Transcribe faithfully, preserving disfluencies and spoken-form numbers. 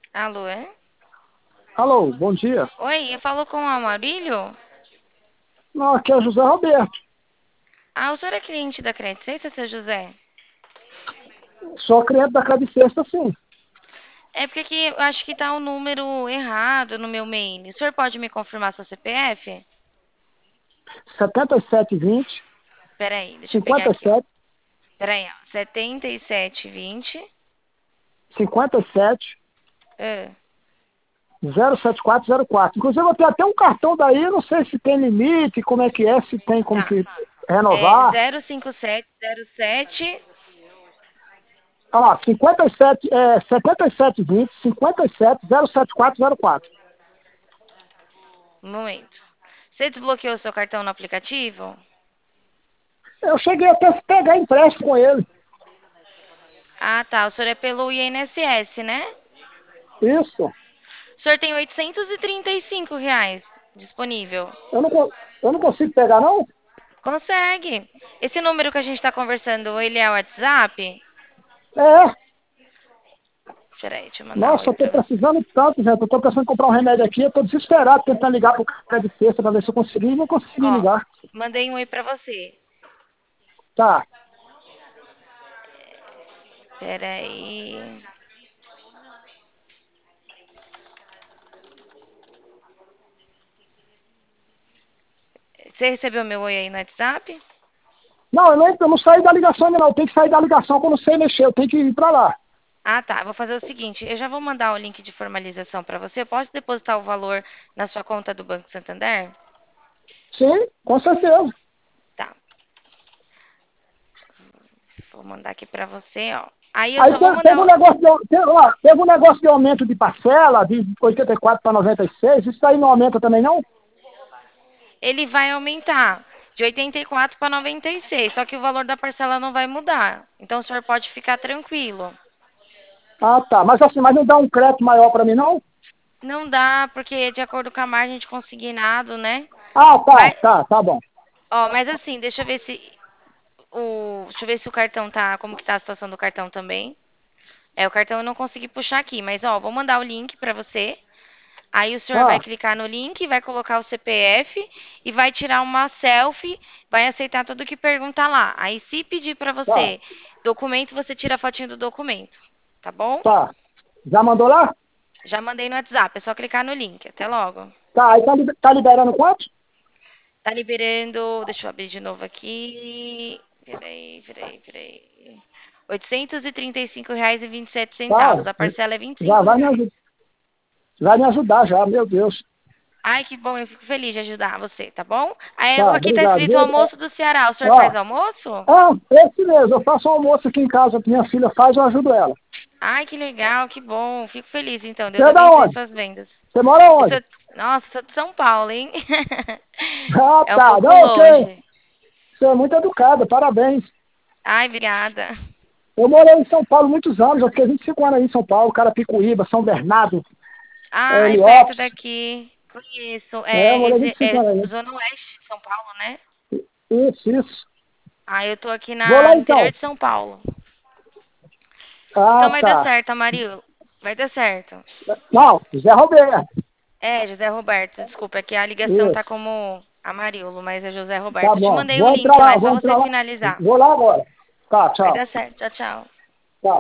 Alô, é? Alô, bom dia. Oi, eu falo com o Amarílio? Não, aqui é José Roberto. Ah, o senhor é cliente da Credit Suisse, seu José? Sou cliente da Credit Sexta, sim. É porque aqui eu acho que tá o número errado no meu mail. O senhor pode me confirmar seu C P F? setenta e sete vinte, Peraí, deixa eu pegar cinquenta e aqui, ó. sete, Peraí, ó. setenta e sete vinte. cinquenta e sete, Ah, zero sete quatro zero quatro. Inclusive, eu tenho até um cartão daí, não sei se tem limite, como é que é, se tem como tá. que É renovar. zero cinco sete zero sete. Olha lá, cinquenta e sete, é, setenta e sete vinte, cinquenta e sete, zero sete quatro zero quatro. Um momento. Você desbloqueou o seu cartão no aplicativo? Eu cheguei até a pegar empréstimo com ele. Ah, tá. O senhor é pelo I N S S, né? Isso. O senhor tem oitocentos e trinta e cinco reais disponível. Eu não, co- eu não consigo pegar, não? Consegue. Esse número que a gente está conversando, ele é o WhatsApp? É. Peraí, deixa eu mandar um Nossa, oi eu tô pra você. precisando tanto, gente. Eu tô precisando comprar um remédio aqui. Eu tô desesperado tentando ligar pro cara de sexta pra ver se eu consegui e não consegui Ó, ligar. mandei um oi pra você. Tá. Peraí. Você recebeu meu oi aí no WhatsApp? Não, eu não, eu não saí da ligação ainda não. Eu tenho que sair da ligação, que eu não sei mexer. Eu tenho que ir pra lá. Ah, tá. Eu vou fazer o seguinte, eu já vou mandar o link de formalização pra você. Eu posso depositar o valor na sua conta do Banco Santander? Sim, com certeza. Tá. Vou mandar aqui pra você, ó. Aí eu Aí só vou te- teve um mandar. negócio de, teve, ó, teve um negócio de aumento de parcela, de oitenta e quatro para noventa e seis. Isso aí não aumenta também, não? Ele vai aumentar de oitenta e quatro para noventa e seis, só que o valor da parcela não vai mudar. Então o senhor pode ficar tranquilo. Ah, tá. Mas assim, mas não dá um crédito maior pra mim, não? Não dá, porque é de acordo com a margem de consignado, né? Ah, tá, Mas, tá, tá bom. ó, mas assim, deixa eu ver se o, deixa eu ver se o cartão tá, como que tá a situação do cartão também. É, o cartão eu não consegui puxar aqui, mas ó, vou mandar o link pra você. Aí o senhor vai Ah, clicar no link, vai colocar o C P F e vai tirar uma selfie, vai aceitar tudo que pergunta lá. Aí se pedir pra tá, você documento, você tira a fotinho do documento, tá bom? tá. Já mandou lá? Já mandei no WhatsApp, é só clicar no link. Até logo. Tá, aí tá, liber- tá liberando quanto? Tá liberando, deixa eu abrir de novo aqui. Peraí, peraí, peraí. oitocentos e trinta e cinco reais e vinte e sete Tá, centavos. A parcela é vinte e já cinco vai me, reais. aju- vai me ajudar já, meu Deus. Ai, que bom, eu fico feliz de ajudar você, tá bom? Aí Tá, aqui tá obrigado. escrito Viu? É, almoço do Ceará. O senhor ó, faz almoço? ah, esse mesmo, eu faço um almoço aqui em casa, que minha filha faz, eu ajudo ela. Ai, que legal, que bom. Fico feliz então. Você Deus é da abençoe onde? suas vendas. Você mora Eu onde? sou, nossa, sou de São Paulo, hein? Ah, É um tá. pouco Não, você, longe. você é muito educada, parabéns. Ai, obrigada. Eu morei em São Paulo muitos anos, eu fiquei vinte e cinco anos aí em São Paulo, Carapicuíba, São Bernardo, é, Ai, perto Heliópolis. daqui. Conheço. É, eu É, morei esse, vinte e cinco é anos aí. Zona Oeste de São Isso, né? Isso, isso. Ah, eu tô aqui Vou na, lá no interior então. de São Paulo. Ah, Então vai dar tá. certo, Amarillo. Vai dar certo. Não, Zé Roberto. É, José Roberto, desculpa, é que a ligação tá Isso. como Amarillo, mas é José Tá Roberto. Eu te bom. mandei o Vou link entrar lá, lá, é só vou você entrar lá. finalizar. Vou lá agora. Tá, Vai tchau. dar certo. Tchau, tchau.